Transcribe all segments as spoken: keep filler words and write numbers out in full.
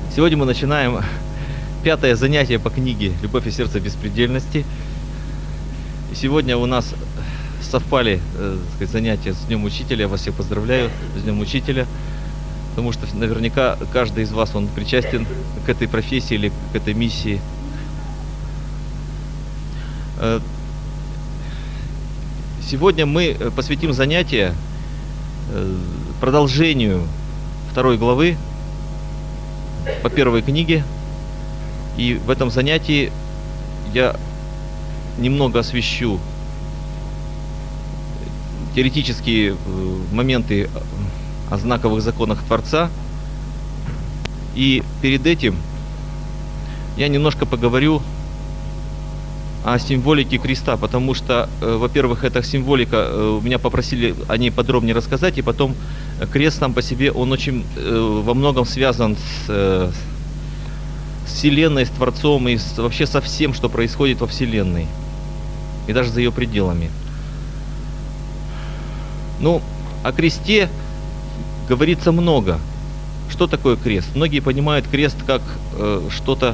Сегодня мы начинаем пятое занятие по книге «Любовь и сердце беспредельности». И сегодня у нас совпали э, так сказать, занятия с Днем Учителя. Я вас всех поздравляю с Днем Учителя, потому что наверняка каждый из вас он причастен к этой профессии или к этой миссии. Э, сегодня мы посвятим занятие э, продолжению второй главы по первой книге. И в этом занятии я немного освещу теоретические моменты о знаковых законах Творца. И перед этим я немножко поговорю о символике креста, потому что, во-первых, эта символика, меня попросили о ней подробнее рассказать, и потом крест сам по себе, он очень во многом связан с, с Вселенной, с Творцом и с, вообще со всем, что происходит во Вселенной, и даже за ее пределами. Ну, о кресте говорится много. Что такое крест? Многие понимают крест как э, что-то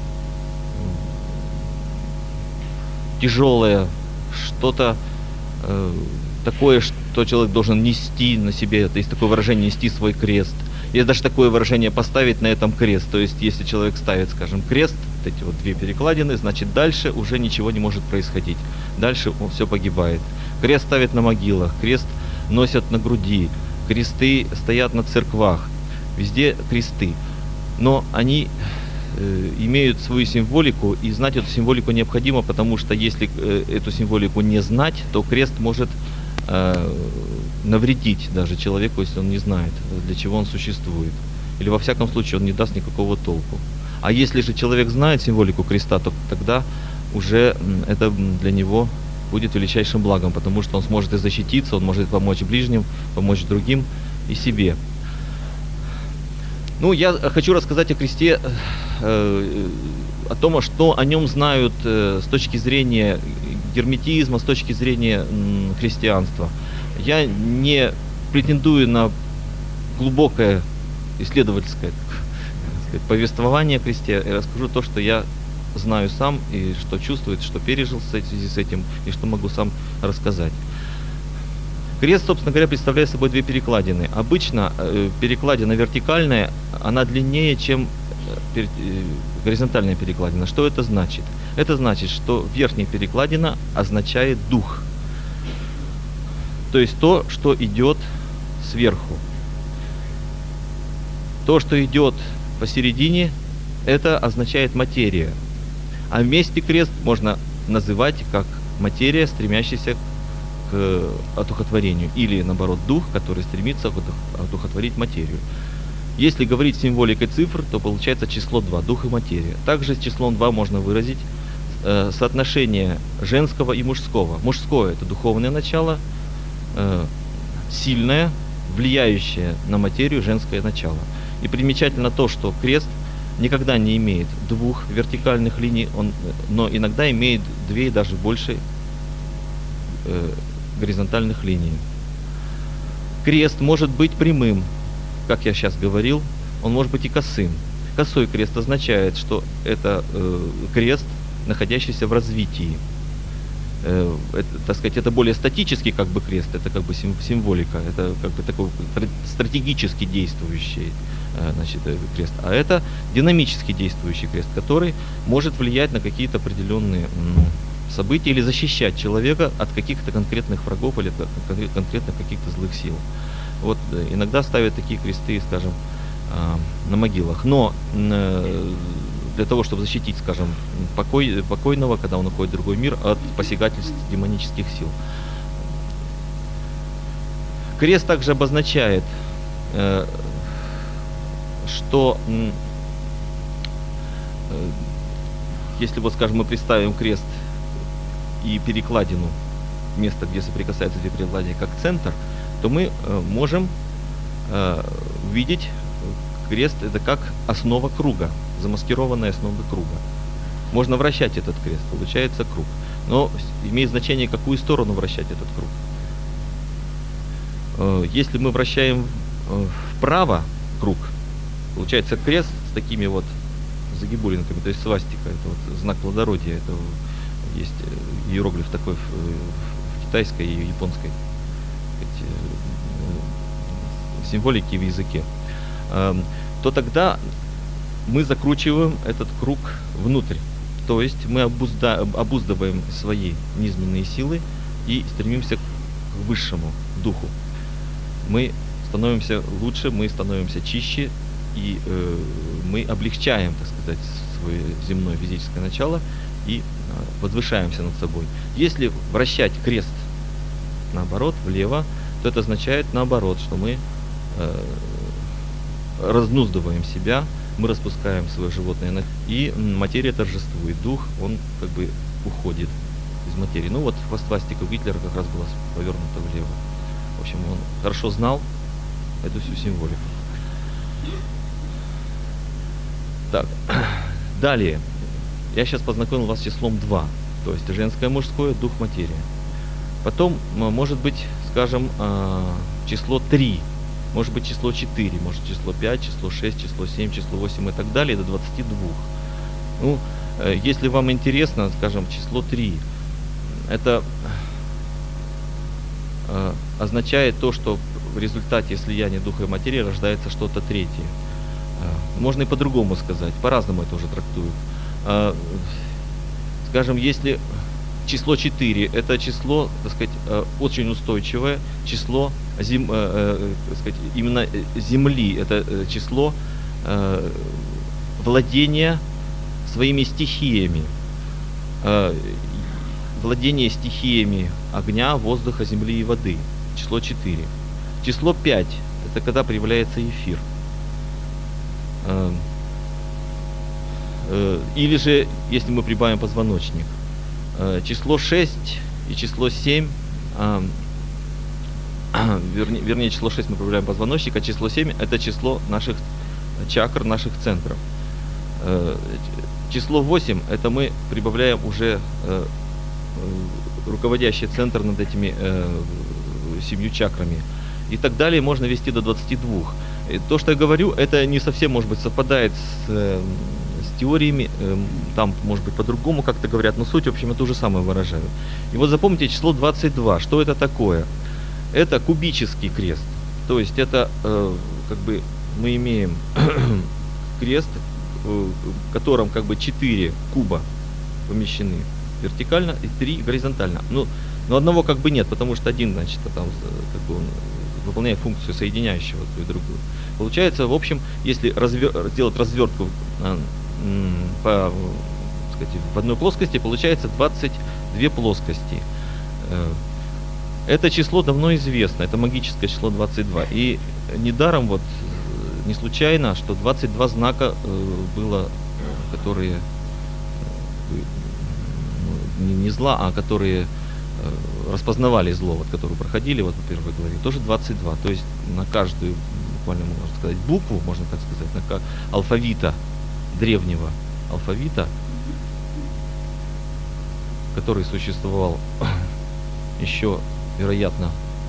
тяжелое, что-то э, такое, что человек должен нести на себе. Есть такое выражение «нести свой крест». Есть даже такое выражение «поставить на этом крест». То есть, если человек ставит, скажем, крест, вот эти вот две перекладины, значит, дальше уже ничего не может происходить. Дальше все погибает. Крест ставят на могилах, крест носят на груди, кресты стоят на церквах. Везде кресты. Но они э, имеют свою символику, и знать эту символику необходимо, потому что если э, эту символику не знать, то крест может э, навредить даже человеку, если он не знает, для чего он существует. Или во всяком случае он не даст никакого толку. А если же человек знает символику креста, то тогда уже это для него будет величайшим благом, потому что он сможет и защититься, он может помочь ближним, помочь другим и себе. Ну, я хочу рассказать о кресте, э, о том, что о нем знают э, с точки зрения герметизма, с точки зрения э, христианства. Я не претендую на глубокое исследовательское так сказать, повествование о кресте. Я расскажу то, что я знаю сам, и что чувствует, что пережил в связи с этим, и что могу сам рассказать. Крест, собственно говоря, представляет собой две перекладины. Обычно э, перекладина вертикальная, она длиннее, чем э, горизонтальная перекладина. Что это значит? Это значит, что верхняя перекладина означает дух. То есть то, что идет сверху. То, что идет посередине, это означает материя. А вместе крест можно называть как материя, стремящаяся к одухотворению, или наоборот дух, который стремится одухотворить материю. Если говорить символикой цифр, то получается число два, дух и материя. Также с числом два можно выразить э, соотношение женского и мужского. Мужское – это духовное начало, э, сильное, влияющее на материю женское начало. И примечательно то, что крест никогда не имеет двух вертикальных линий, он, но иногда имеет две и даже больше э, горизонтальных линий. Крест может быть прямым, как я сейчас говорил, он может быть и косым. Косой крест означает, что это э, крест, находящийся в развитии. Э, это, так сказать, это более статический как бы крест, это как бы сим, символика, это как бы такой стратегически действующий э, значит, крест. А это динамически действующий крест, который может влиять на какие-то определенные ну, события или защищать человека от каких-то конкретных врагов или от конкретных каких-то злых сил. Вот иногда ставят такие кресты, скажем, на могилах. Но для того, чтобы защитить, скажем, покой, покойного, когда он уходит в другой мир, от посягательств демонических сил. Крест также обозначает, что если вот, скажем, мы представим крест и перекладину, место, где соприкасаются две перекладины, как центр, то мы э, можем э, увидеть крест это как основа круга, замаскированная основа круга. Можно вращать этот крест, получается круг. Но имеет значение, какую сторону вращать этот круг. Э, если мы вращаем э, вправо круг, Получается крест с такими вот загибулинками, то есть свастика, это вот знак плодородия, это есть иероглиф такой в, в китайской и японской сказать, символике в языке, то тогда мы закручиваем этот круг внутрь. То есть мы обузда, обуздываем свои низменные силы и стремимся к высшему духу. Мы становимся лучше, мы становимся чище, и э, мы облегчаем, так сказать, свое земное физическое начало и э, возвышаемся над собой. Если вращать крест наоборот, влево, то это означает наоборот, что мы э, разнуздываем себя, мы распускаем свое животное, и материя торжествует. Дух, он как бы уходит из материи. Ну вот свастика у Гитлера как раз была повернута влево. В общем, он хорошо знал эту всю символику. Так, далее. Я сейчас познакомил вас с числом два. То есть женское, мужское, дух, материя. Потом, может быть, скажем, число три. Может быть число четыре, может число пять, число шесть, число семь, число восемь и так далее, до двадцати двух. Ну, если вам интересно, скажем, число три, это э, означает то, что в результате слияния духа и материи рождается что-то третье. Э, можно и по-другому сказать, по-разному это уже трактуют. Э, скажем, если число четыре, это число, так сказать, э, очень устойчивое, число Зем, э, э, сказать, именно Земли, это э, число э, владения своими стихиями, э, владение стихиями огня, воздуха, земли и воды, число четыре. Число пять, это когда проявляется эфир. Э, э, или же, если мы прибавим позвоночник, э, число шесть и число семь, э, Вернее, вернее, число шесть мы прибавляем позвоночник, а число семь это число наших чакр, наших центров. Число восемь это мы прибавляем уже руководящий центр над этими семью чакрами. И так далее можно вести до двадцати двух. И то, что я говорю, это не совсем, может быть, совпадает с, с теориями, там, может быть, по-другому как-то говорят, но суть, в общем, я то же самое выражаю. И вот запомните число двадцать два. Что это такое? Это кубический крест, то есть это э, как бы мы имеем крест, э, в котором как бы четыре куба помещены вертикально и три горизонтально. Ну, но одного как бы нет, потому что один, значит, там как бы он выполняет функцию соединяющего ту и другую. Получается, в общем, если развер... сделать развертку э, по, так сказать, в одной плоскости, получается двадцать две плоскости. Это число давно известно, это магическое число двадцать два. И недаром, вот, не случайно, что двадцать два знака э, было, которые, э, ну, не, не зла, а которые э, распознавали зло, вот, которые проходили вот, по первой главе, тоже двадцать два. То есть на каждую, буквально можно сказать, букву, можно так сказать, на как алфавита, древнего алфавита, который существовал еще, вероятно,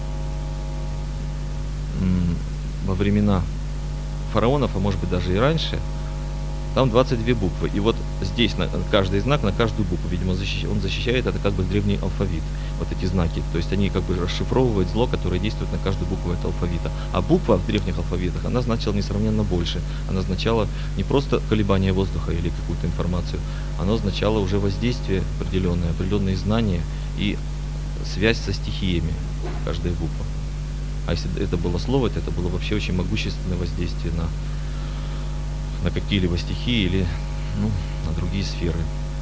во времена фараонов, а может быть даже и раньше, там двадцать две буквы. И вот здесь на каждый знак, на каждую букву, видимо, он защищает, он защищает это как бы древний алфавит, вот эти знаки. То есть они как бы расшифровывают зло, которое действует на каждую букву этого алфавита. А буква в древних алфавитах, она значила несравненно больше. Она означала не просто колебание воздуха или какую-то информацию, она означала уже воздействие определенное, определенные знания и связь со стихиями, каждая буква. А если это было слово, то это было вообще очень могущественное воздействие на, на какие-либо стихии или, ну, на другие сферы.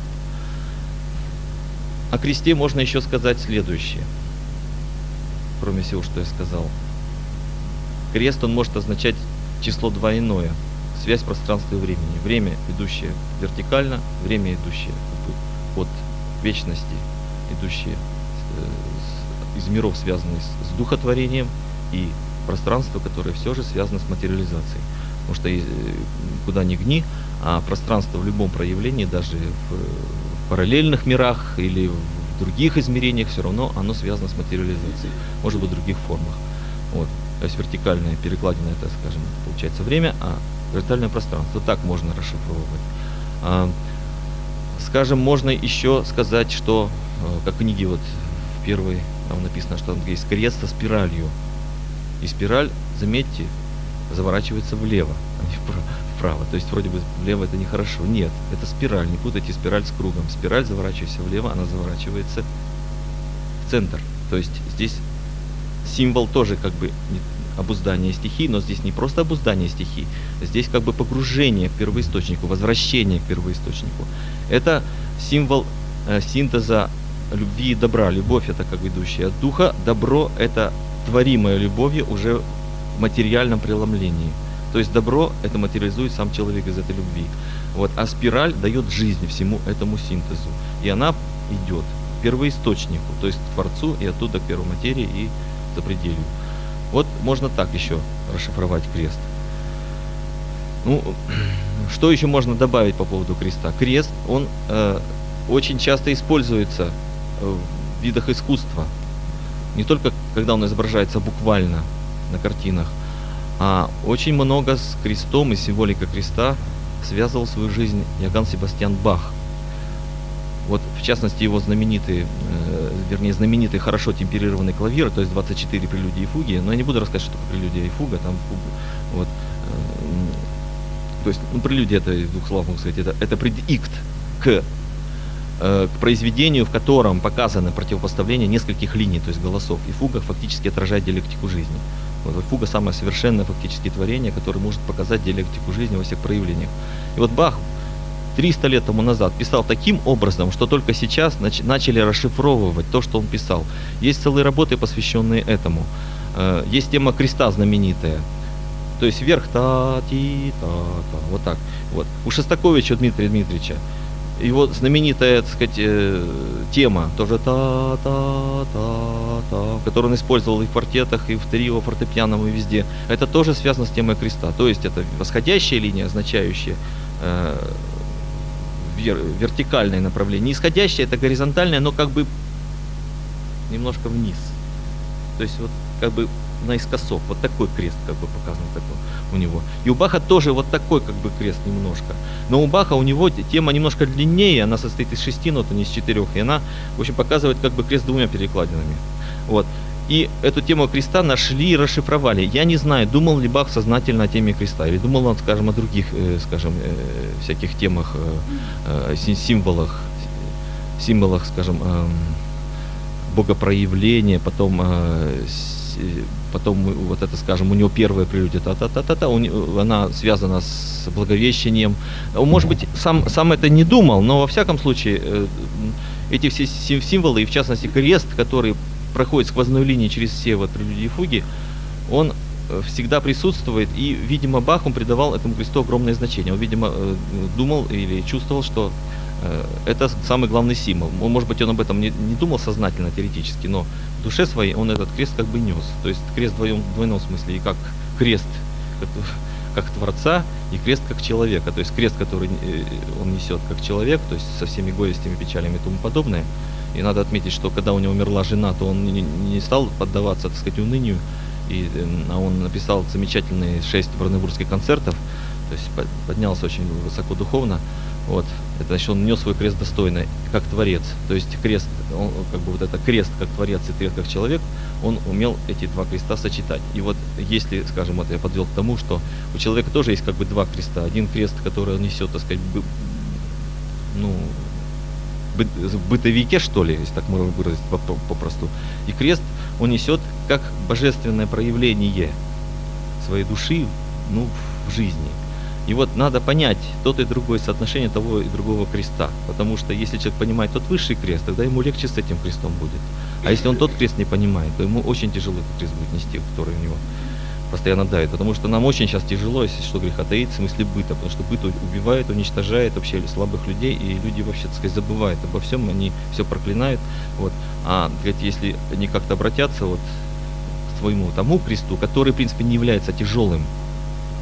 О кресте можно еще сказать следующее, кроме всего, что я сказал. Крест, он может означать число двойное, связь пространства и времени. Время, идущее вертикально, время, идущее от вечности, идущее из миров, связанных с, с духотворением, и пространство, которое все же связано с материализацией. Потому что и, куда ни гни, а пространство в любом проявлении, даже в, в параллельных мирах или в других измерениях, все равно оно связано с материализацией, может быть, в других формах. Вот. То есть вертикальная перекладина, это, скажем, получается время, а Виртуальное пространство. Так можно расшифровывать. А, скажем, можно еще сказать, что, как в книге вот в первой, там написано, что там есть крест со спиралью. И спираль, заметьте, заворачивается влево, а не вправо. То есть вроде бы влево это нехорошо. Нет, это спираль. Не путайте спираль с кругом. Спираль, заворачиваясь влево, она заворачивается в центр. То есть здесь символ тоже как бы обуздание стихий, но здесь не просто обуздание стихий, здесь как бы погружение к первоисточнику, возвращение к первоисточнику. Это символ э, синтеза любви и добра. Любовь это как ведущая от духа, добро это творимое любовью уже в материальном преломлении. То есть добро это материализует сам человек из этой любви. Вот, а спираль дает жизнь всему этому синтезу. И она идет к первоисточнику, то есть к Творцу и оттуда к первоматерии и запределью. Вот можно так еще расшифровать крест. Ну, что еще можно добавить по поводу креста? Крест, он э, очень часто используется в видах искусства. Не только когда он изображается буквально на картинах, а очень много с крестом и символикой креста связывал свою жизнь Иоганн Себастьян Бах. Вот, в частности, его знаменитый, э, вернее, знаменитый хорошо темперированный клавир, то есть двадцать четыре прелюдии и фуги, но я не буду рассказывать, что такое прелюдия и фуга, там фуга, вот, э, то есть, ну, прелюдия, это, в двух словах могу сказать, это, это предикт к, э, к произведению, в котором показано противопоставление нескольких линий, то есть голосов, и фуга фактически отражает диалектику жизни. Вот, фуга самое совершенное фактически творение, которое может показать диалектику жизни во всех проявлениях. И вот Бах триста лет тому назад писал таким образом, что только сейчас нач- начали расшифровывать то, что он писал. Есть целые работы, посвященные этому. Э, есть тема креста знаменитая. То есть вверх та-ти-та-та, вот так. Вот. У Шостаковича Дмитрия Дмитриевича его знаменитая, так сказать, э, тема, тоже та-та-та-та, которую он использовал и в квартетах, и в трио, фортепиано, и везде. Это тоже связано с темой креста. То есть это восходящая линия, означающая э, вертикальное направление. Нисходящее это горизонтальное, но как бы немножко вниз. То есть вот как бы наискосок. Вот такой крест как бы показан такой у него. И у Баха тоже вот такой как бы крест немножко. Но у Баха у него тема немножко длиннее, она состоит из шести нот, а не из четырех. И она, в общем, показывает как бы крест двумя перекладинами. Вот. И эту тему креста нашли и расшифровали. Я не знаю, думал ли Бах сознательно о теме креста, или думал он, скажем, о других, э, скажем, э, всяких темах, э, э, символах, символах, скажем, э, богопроявления, потом, э, с, потом вот это, скажем, у него первая прелюдия, та-та-та-та-та, она связана с Благовещением. Может быть, сам, сам это не думал, но во всяком случае, э, эти все символы, и в частности крест, который проходит сквозной линией через все вот прелюдии и фуги, он всегда присутствует, и, видимо, Бах, он придавал этому кресту огромное значение. Он, видимо, думал или чувствовал, что это самый главный символ. Он, может быть, он об этом не, не думал сознательно, теоретически, но в душе своей он этот крест как бы нес. То есть крест в двойном, в двойном смысле, и как крест как, как Творца, и крест как человека. То есть крест, который он несет как человек, то есть со всеми горестями, печалями и тому подобное. И надо отметить, что когда у него умерла жена, то он не, не стал поддаваться, так сказать, унынию, и, а он написал замечательные шесть бранденбургских концертов, то есть поднялся очень высоко духовно. Вот. Это значит, он нес свой крест достойно, как творец. То есть крест, он, как бы вот это крест как творец и крест как человек, он умел эти два креста сочетать. И вот если, скажем, вот я подвел к тому, что у человека тоже есть как бы два креста. Один крест, который он несет, так сказать, ну, в бытовике, что ли, если так можно выразить попросту. И крест он несет как божественное проявление своей души, ну, в жизни. И вот надо понять тот и другой соотношение того и другого креста. Потому что если человек понимает тот высший крест, тогда ему легче с этим крестом будет. А если он тот крест не понимает, то ему очень тяжело этот крест будет нести, который у него постоянно давит. Потому что нам очень сейчас тяжело, если что греха таит, в смысле быта. Потому что быт убивает, уничтожает вообще слабых людей. И люди вообще, так сказать, забывают обо всем, они все проклинают. Вот. А говорит, если они как-то обратятся вот к своему тому кресту, который, в принципе, не является тяжелым,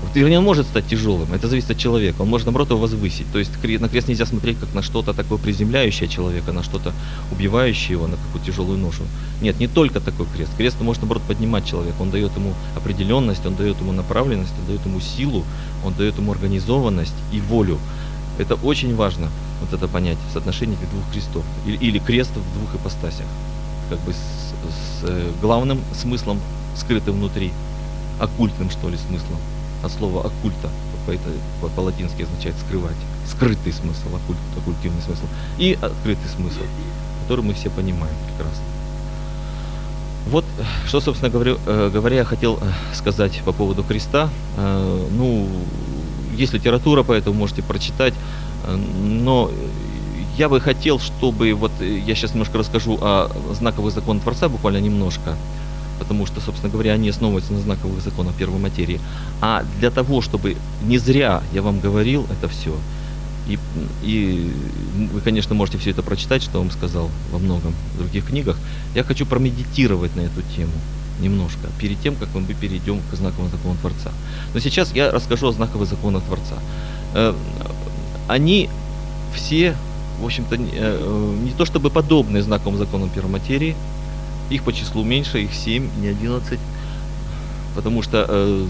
Вернее, он может стать тяжелым, это зависит от человека. Он может, наоборот, его возвысить. То есть кре- на крест нельзя смотреть как на что-то такое приземляющее человека, на что-то убивающее его, на какую-то тяжелую ношу. Нет, не только такой крест. Крест может, наоборот, поднимать человека. Он дает ему определенность, он дает ему направленность, он дает ему силу, он дает ему организованность и волю. Это очень важно, вот это понятие, соотношение этих двух крестов. Или, или крест в двух ипостасях. Как бы с, с э, главным смыслом, скрытым внутри, оккультным, что ли, смыслом. От слова оккульта, по- это по- по-латински означает скрывать. Скрытый смысл, оккульт, оккультивный смысл. И открытый смысл, который мы все понимаем прекрасно. Вот, что, собственно говоря, э, говоря, я хотел э, сказать по поводу креста. Э, ну, есть литература, поэтому можете прочитать. Э, но я бы хотел, чтобы, вот э, я сейчас немножко расскажу о знаковых законах Творца, буквально немножко, потому что, собственно говоря, они основываются на знаковых законах первой материи. А для того, чтобы не зря я вам говорил это все, и, и вы, конечно, можете все это прочитать, что я вам сказал во многом в других книгах, я хочу промедитировать на эту тему немножко, перед тем, как мы перейдем к знаковым законам Творца. Но сейчас я расскажу о знаковых законах Творца. Э, Они все, в общем-то, не э, не то чтобы подобные знаковым законам первой материи, их по числу меньше, их семь, не одиннадцать, потому что э,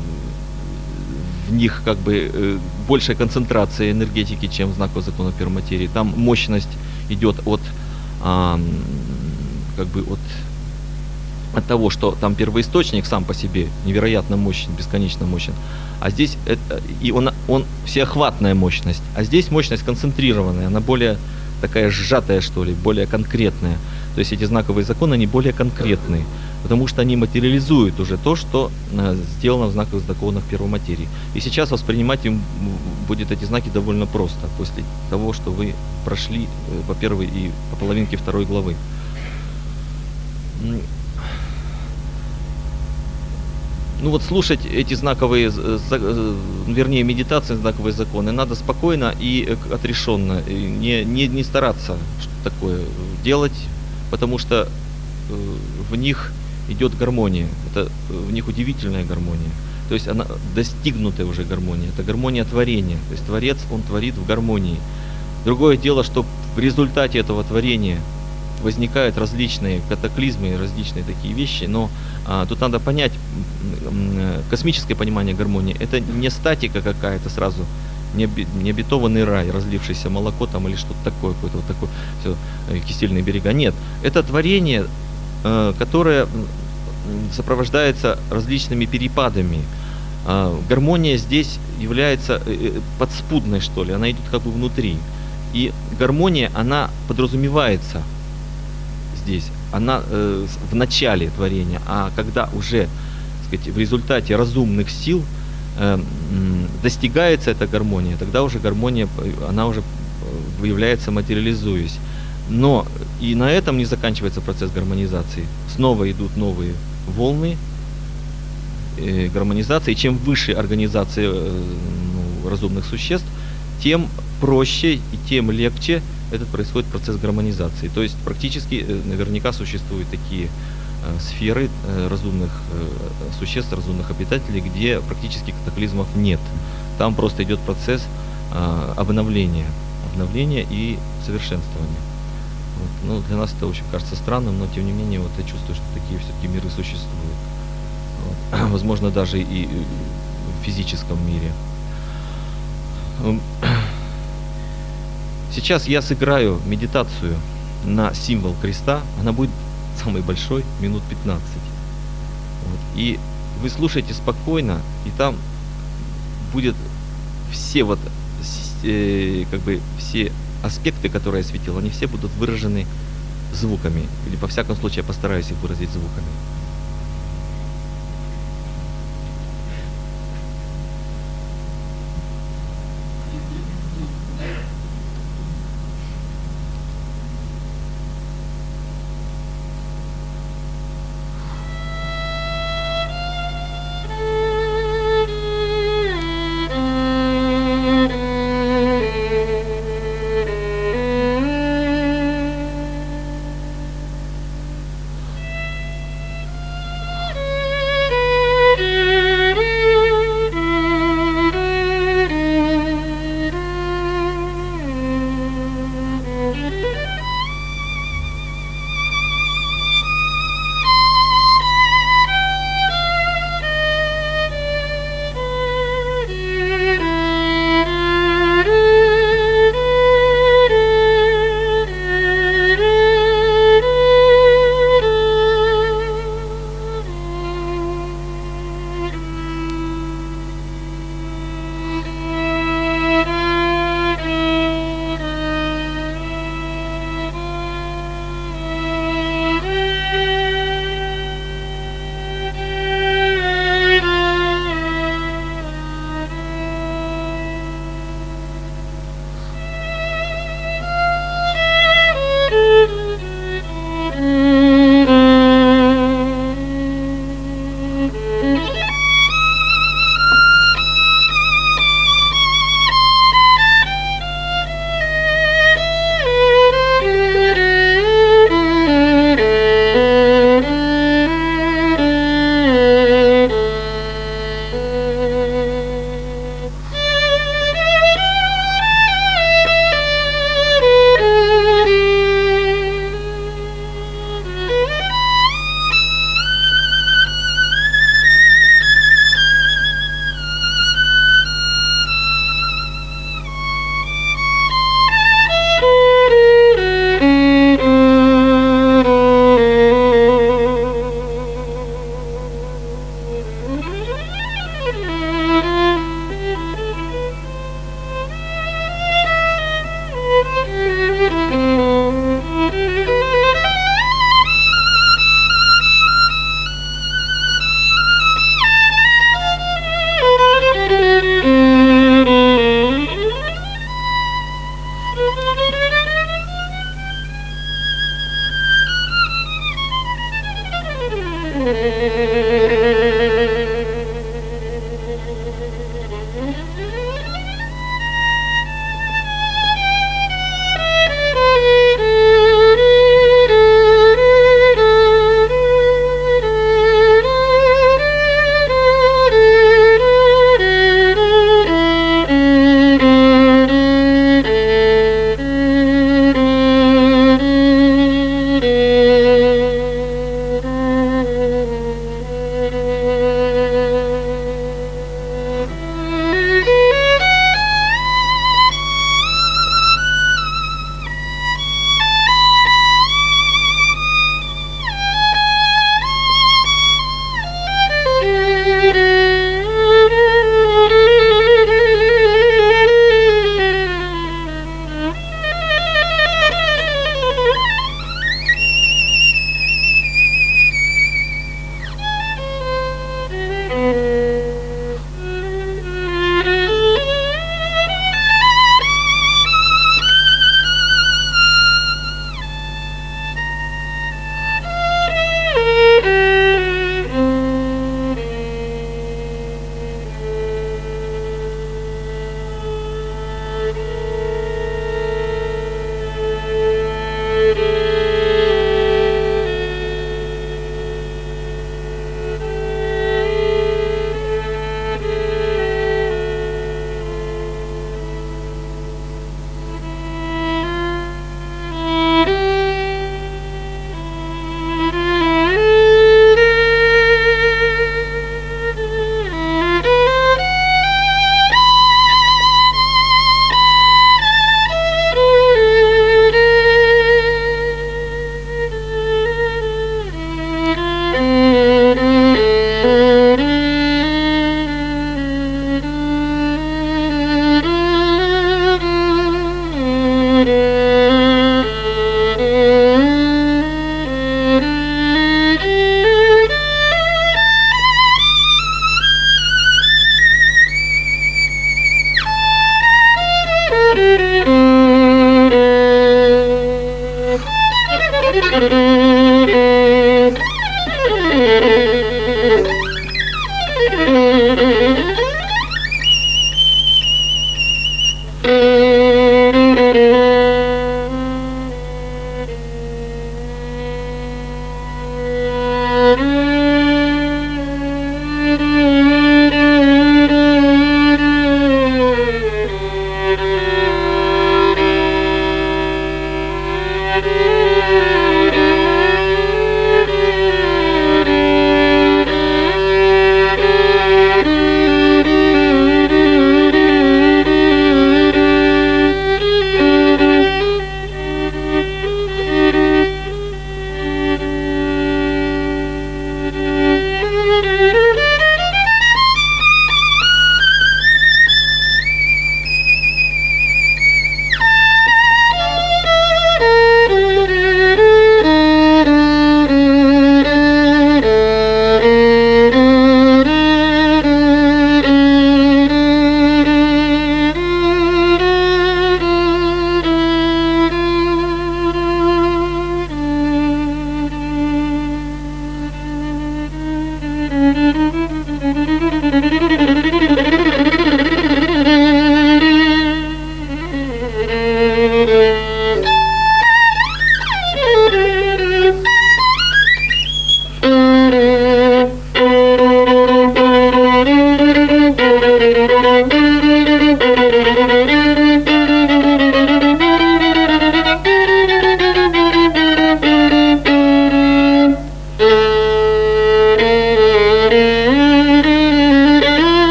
в них как бы э, большая концентрация энергетики, чем в знаковых законах первой материи. Там мощность идет от, а, как бы от, от того, что там первоисточник сам по себе невероятно мощен, бесконечно мощен, а здесь это, и он, он всеохватная мощность, а здесь мощность концентрированная, она более такая сжатая, что ли, более конкретная. То есть эти знаковые законы, они более конкретные, потому что они материализуют уже то, что э, сделано в знаковых законах первой материи. И сейчас воспринимать им будет эти знаки довольно просто, после того, что вы прошли э, по первой и по половинке второй главы. Ну вот слушать эти знаковые, вернее, медитации, знаковые законы надо спокойно и отрешенно, не, не, не стараться что-то такое делать, потому что в них идет гармония, это в них удивительная гармония, то есть она достигнутая уже гармония, это гармония творения, то есть Творец, он творит в гармонии. Другое дело, что в результате этого творения возникают различные катаклизмы, различные такие вещи, но а, тут надо понять, космическое понимание гармонии, это не статика какая-то сразу, не, не обетованный рай, разлившееся молоко там или что-то такое, какое-то вот такое, все, кисельные берега. Нет, это творение, э, которое сопровождается различными перепадами. Э, гармония здесь является э, подспудной, что ли, она идет как бы внутри. И гармония, она подразумевается здесь, она э, в начале творения, а когда уже, так сказать, в результате разумных сил э, достигается эта гармония, тогда уже гармония, она уже выявляется, материализуясь. Но и на этом не заканчивается процесс гармонизации. Снова идут новые волны э, гармонизации. И чем выше организация э, ну, разумных существ, тем проще и тем легче этот происходит процесс гармонизации. То есть практически наверняка существуют такие э, сферы э, разумных э, существ, разумных обитателей, где практически катаклизмов нет. Там просто идет процесс э, обновления, обновления и совершенствования. Вот. Ну, для нас это очень кажется странным, но тем не менее вот я чувствую, что такие все-таки миры существуют. Вот. Возможно, даже и в физическом мире. Сейчас я сыграю медитацию на символ креста. Она будет самой большой, минут пятнадцать. Вот. И вы слушайте спокойно, и там будет все вот э, как бы все аспекты, которые я осветил, они все будут выражены звуками. Или, по всяком случае, я постараюсь их выразить звуками.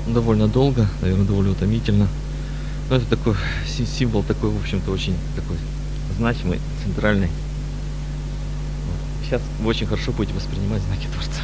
довольно долго, наверное, довольно утомительно. Но это такой си- символ такой, в общем-то, очень такой значимый, центральный. Сейчас вы очень хорошо будете воспринимать знаки Творца.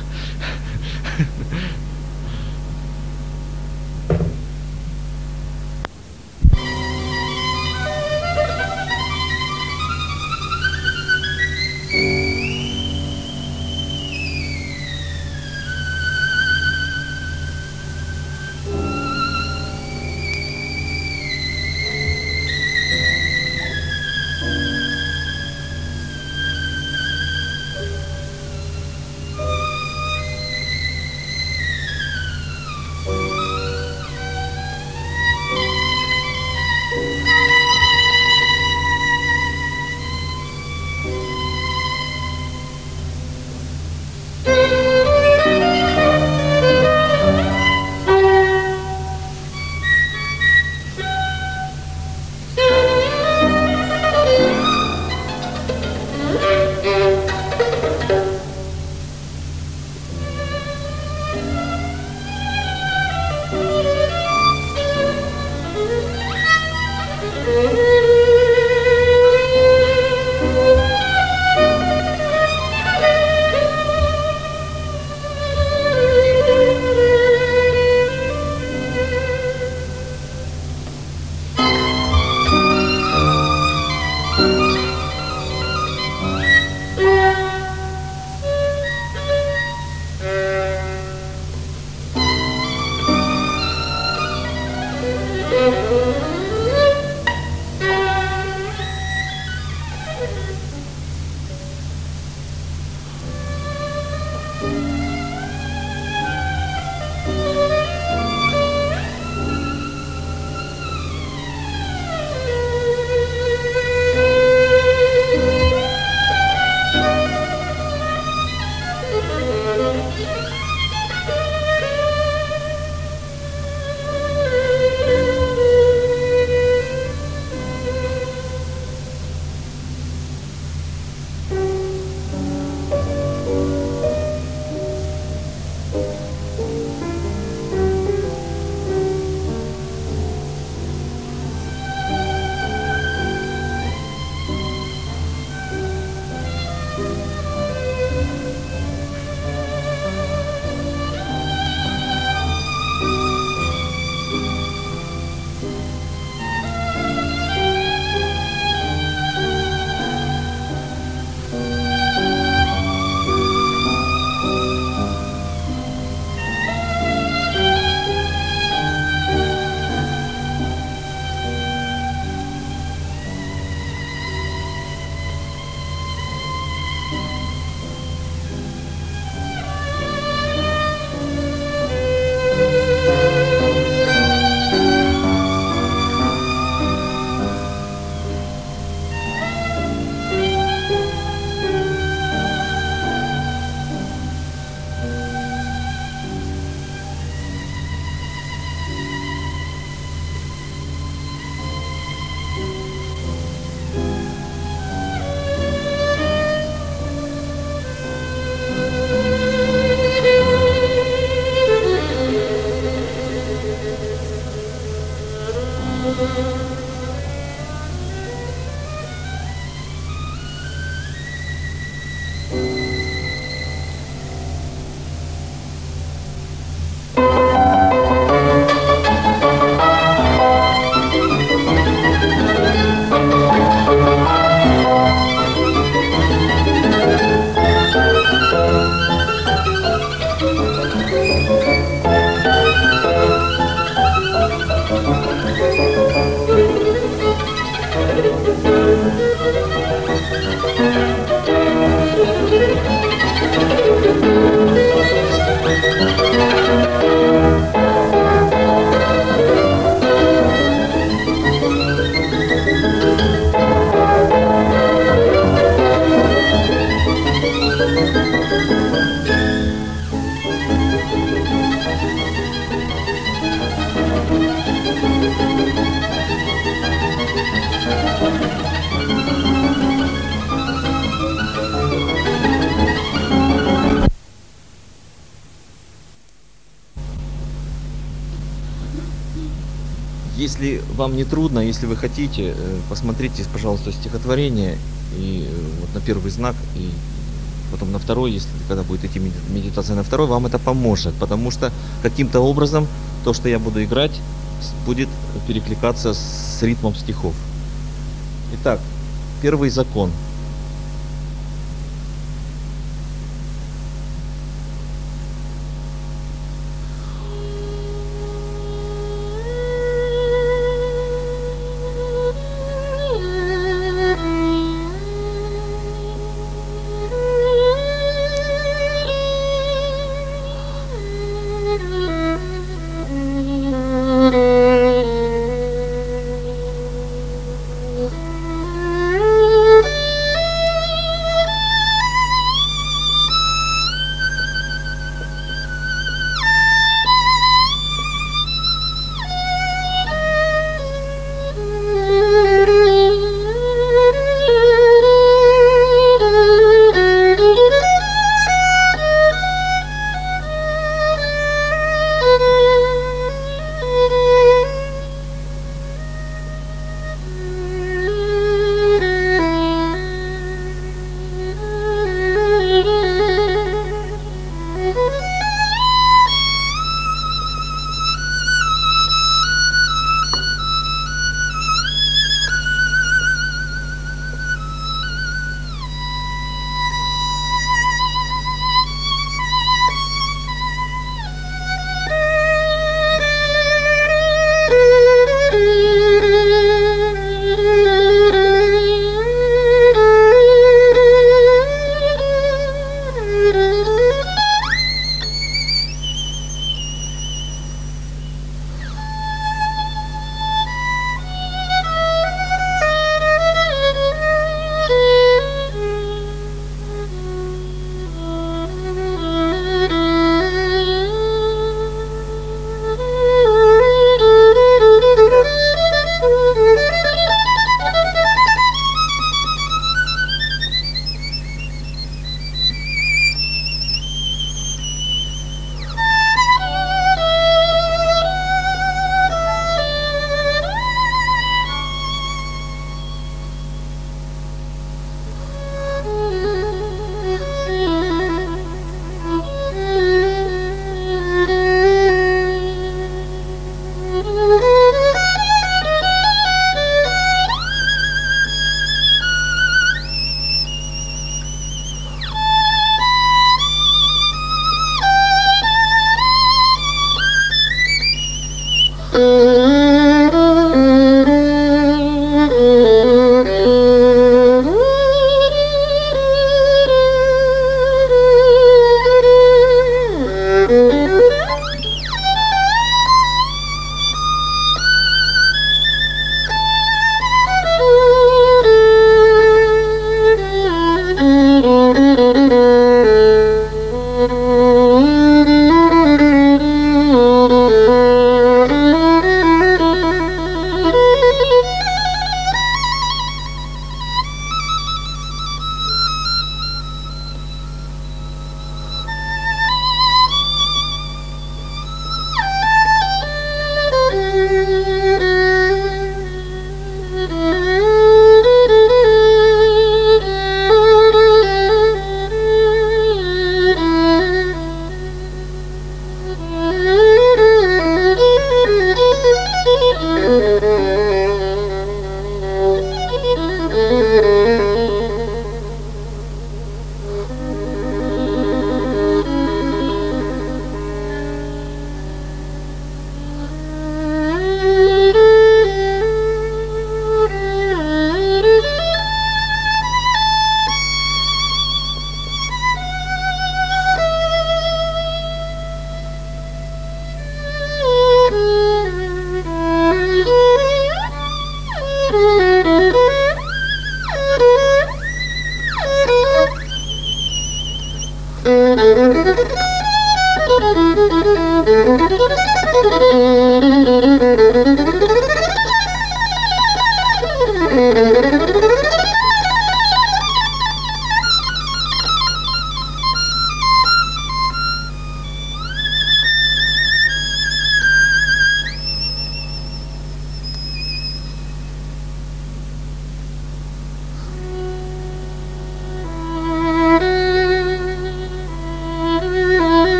Если вам не трудно, если вы хотите, э, посмотрите, пожалуйста, стихотворение и э, вот на первый знак, и потом на второй, если когда будет идти меди- медитация на второй, вам это поможет, потому что каким-то образом то, что я буду играть, с- будет перекликаться с ритмом стихов. Итак, первый закон.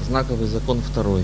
знаковый закон второй.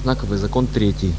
знаковый закон третий.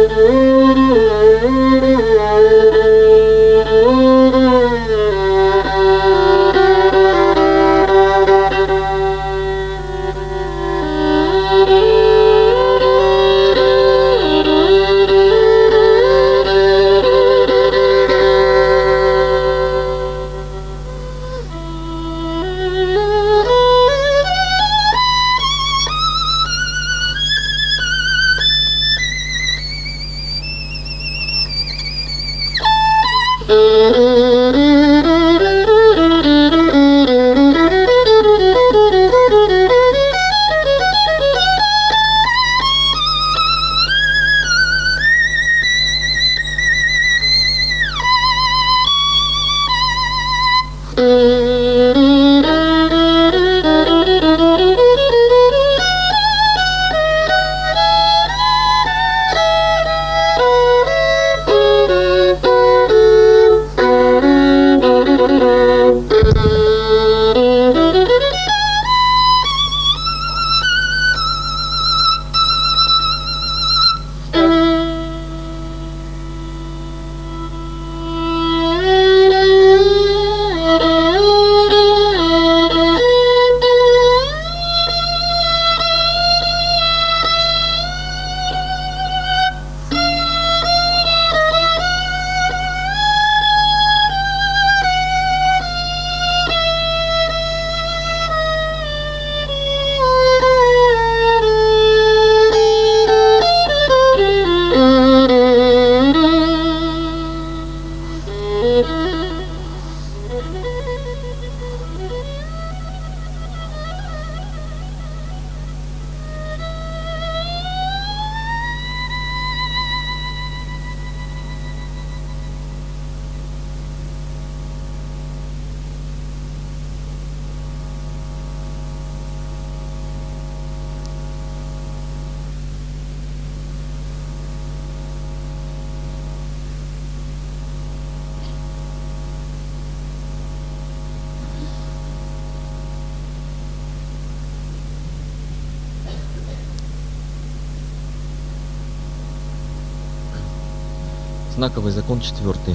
Знаковый закон четвертый.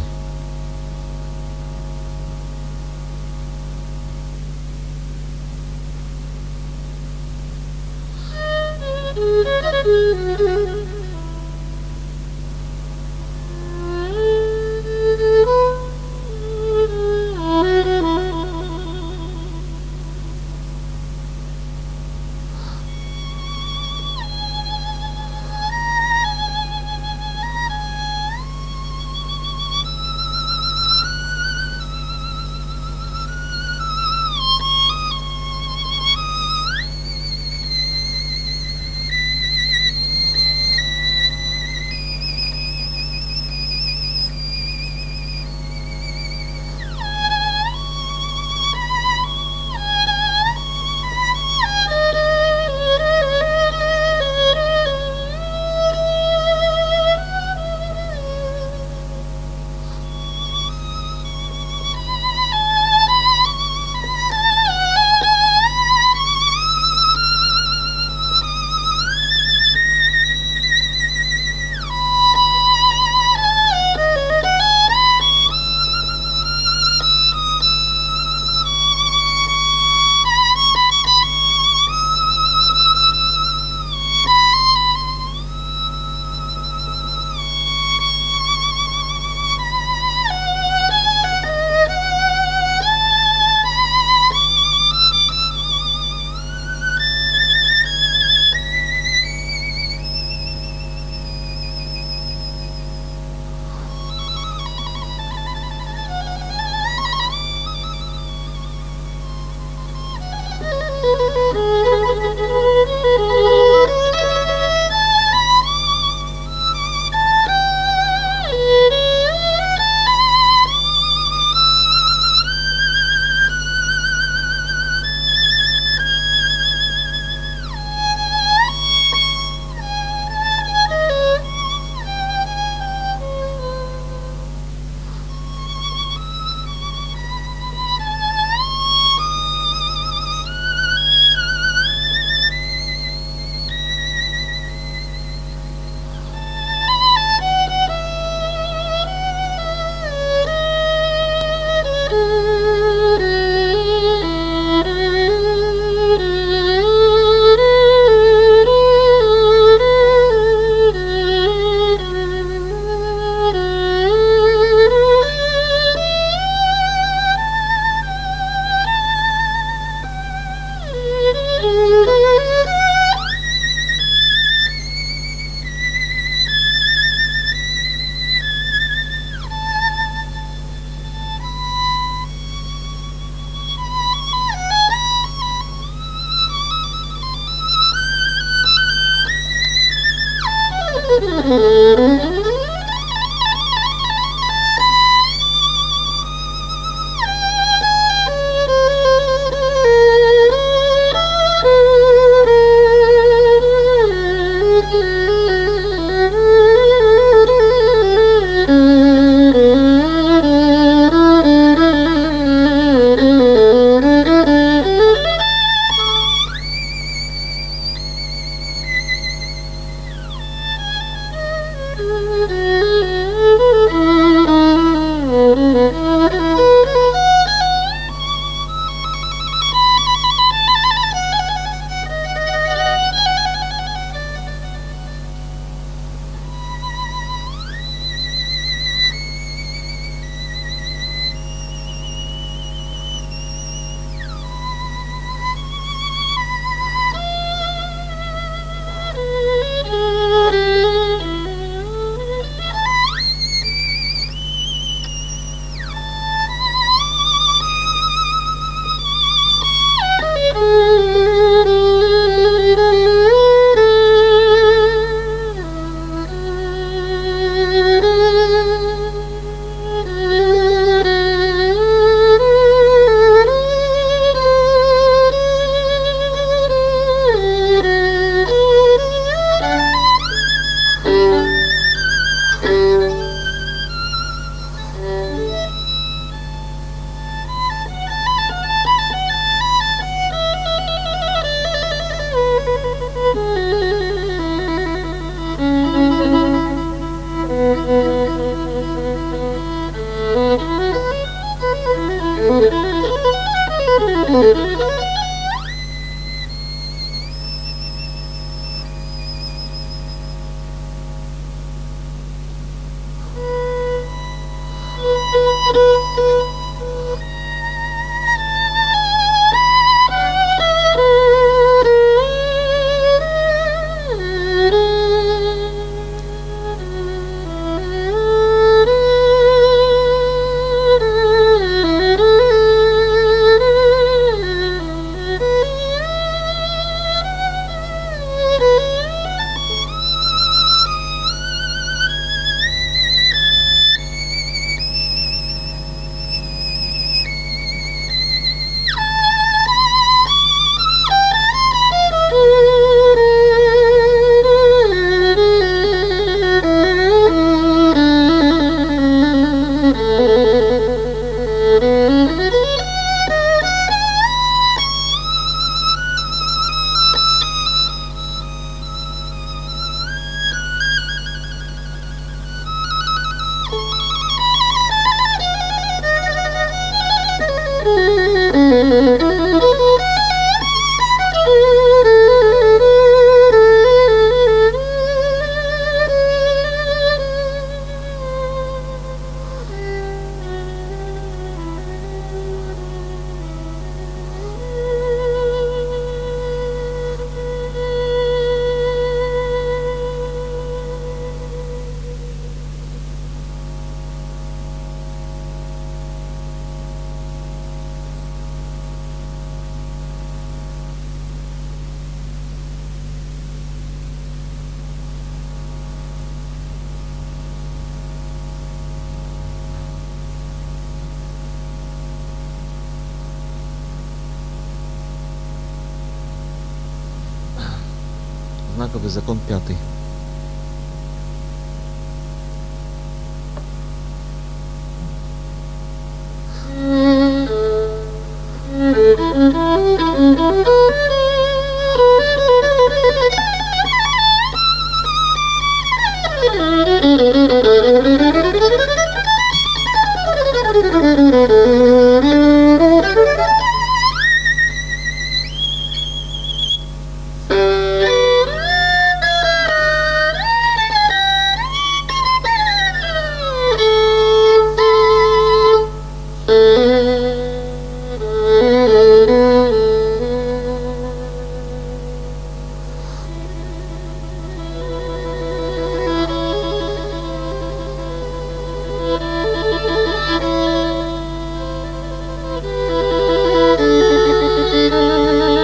Знаковый закон пятый.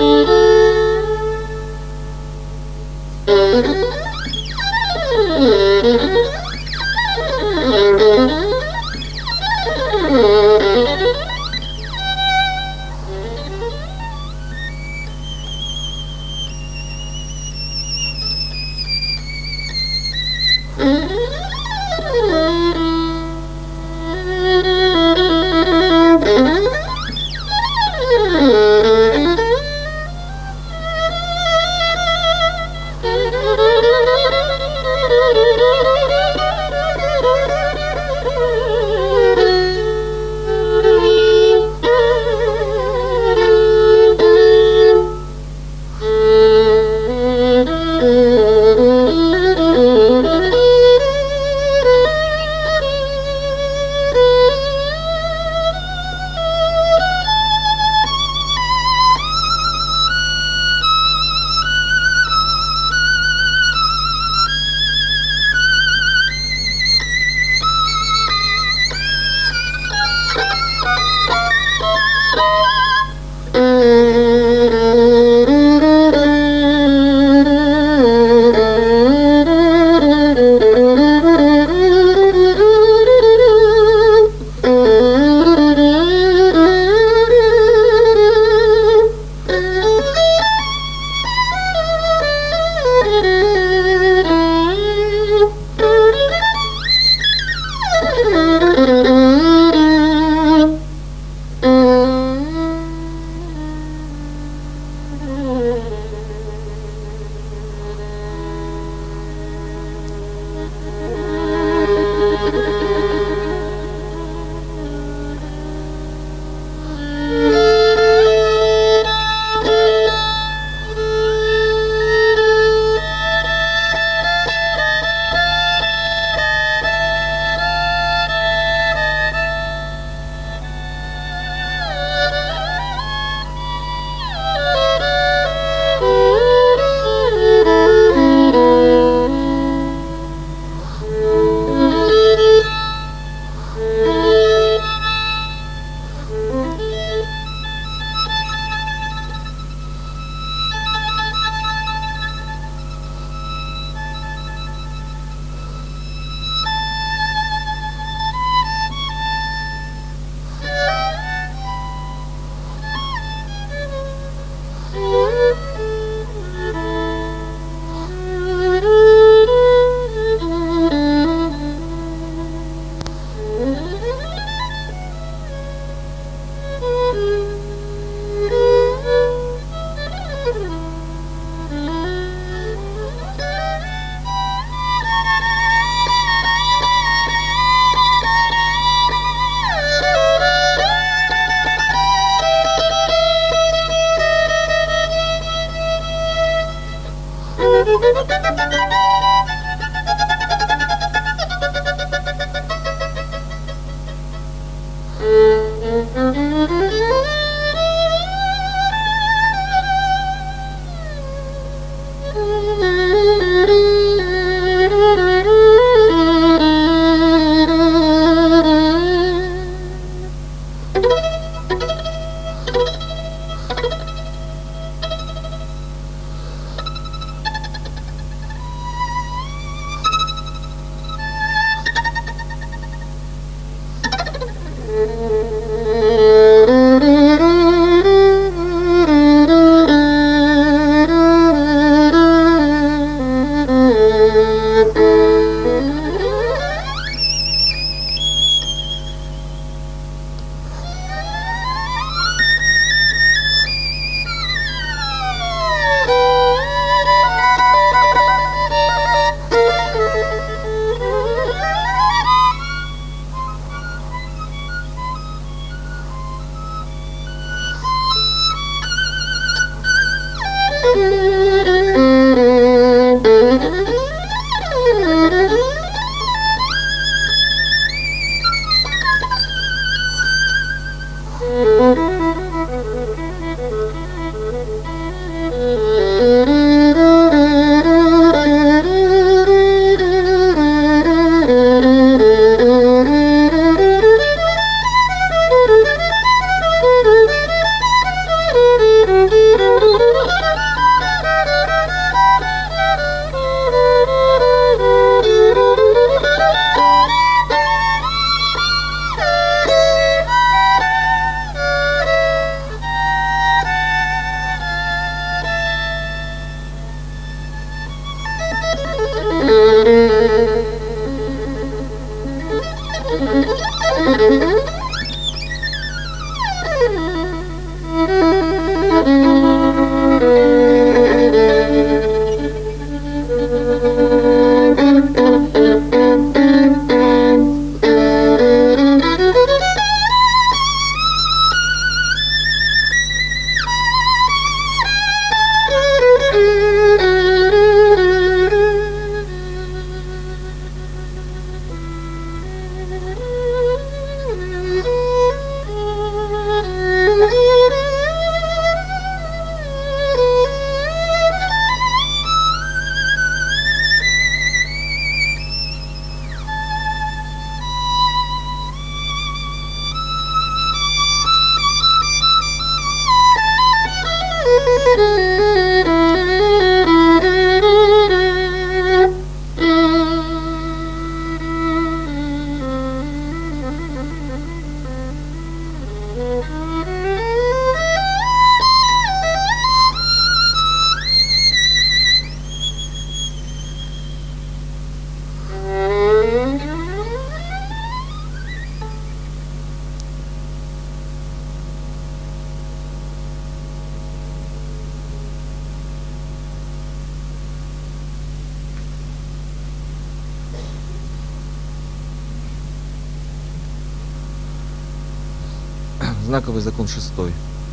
Mm-hmm. знаковый закон шестой.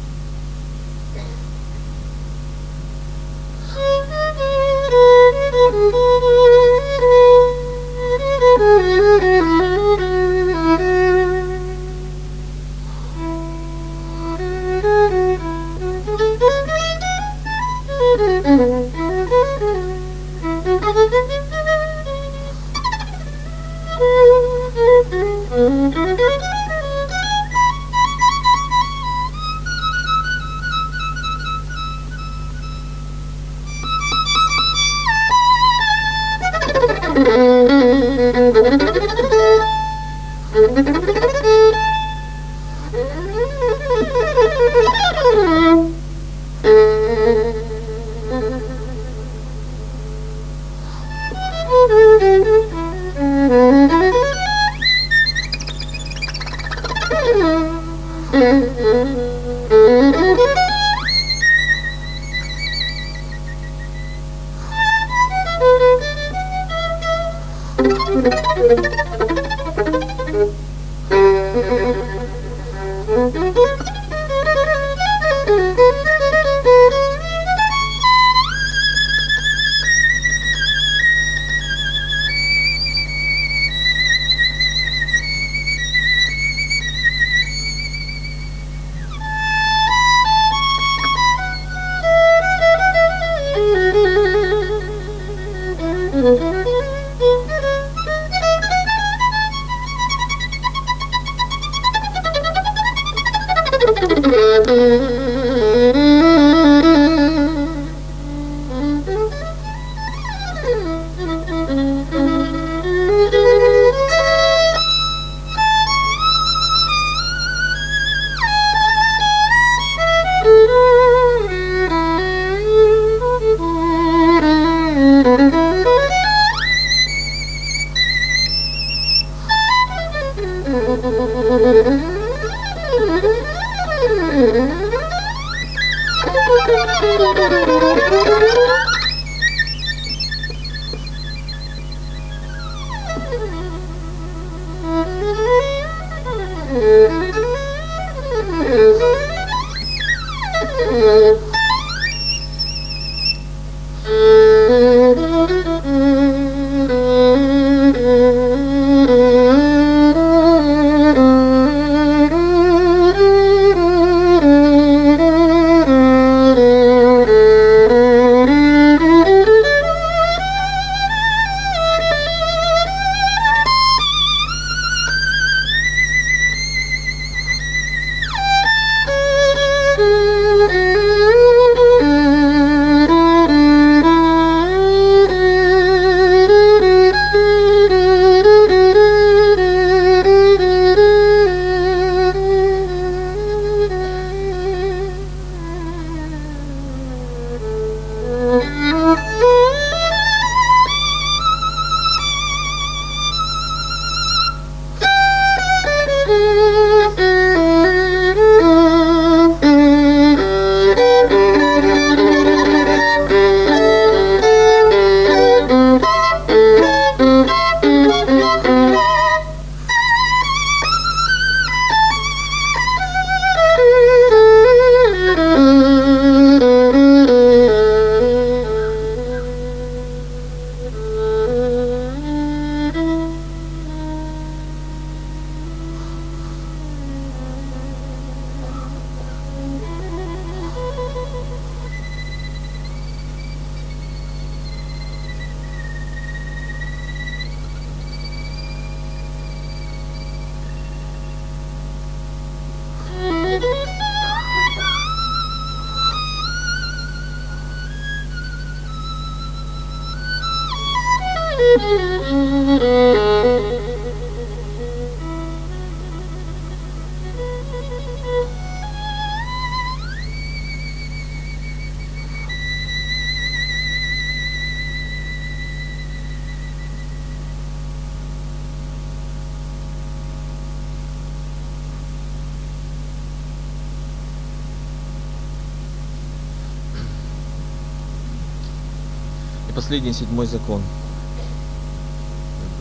Последний, седьмой закон.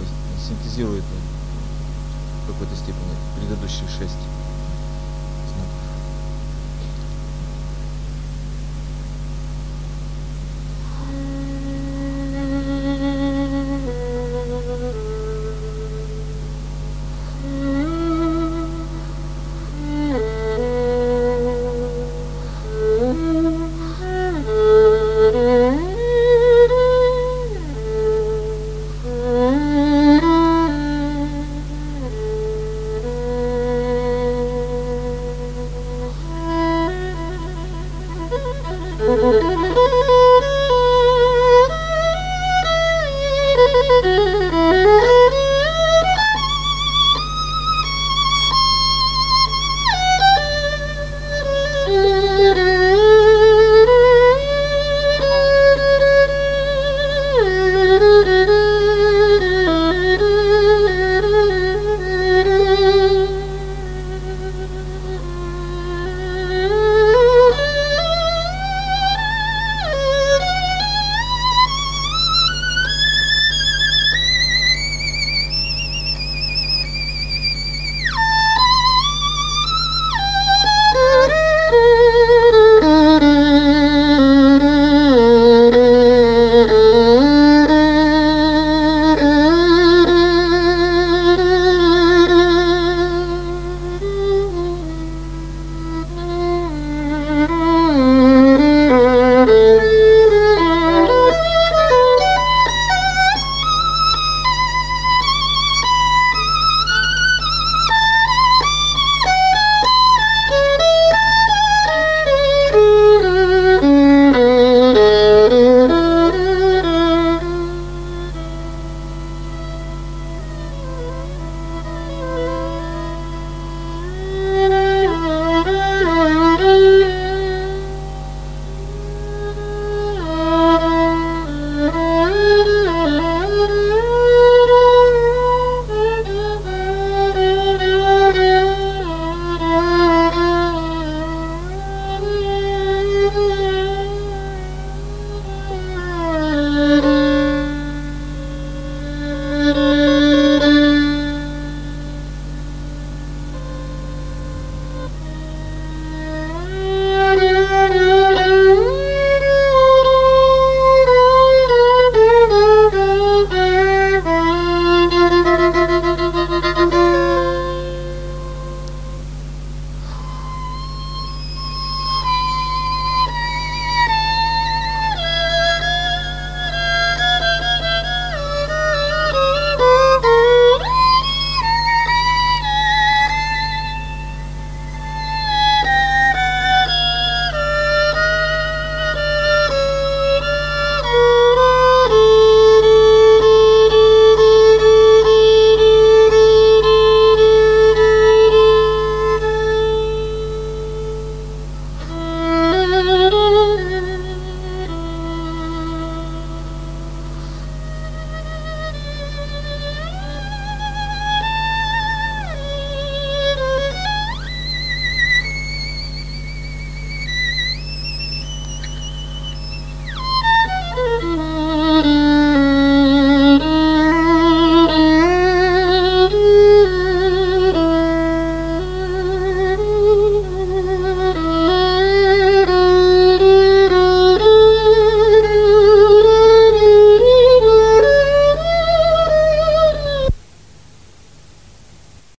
Синтезирует в какой-то степени предыдущие шесть знаков. Thank you.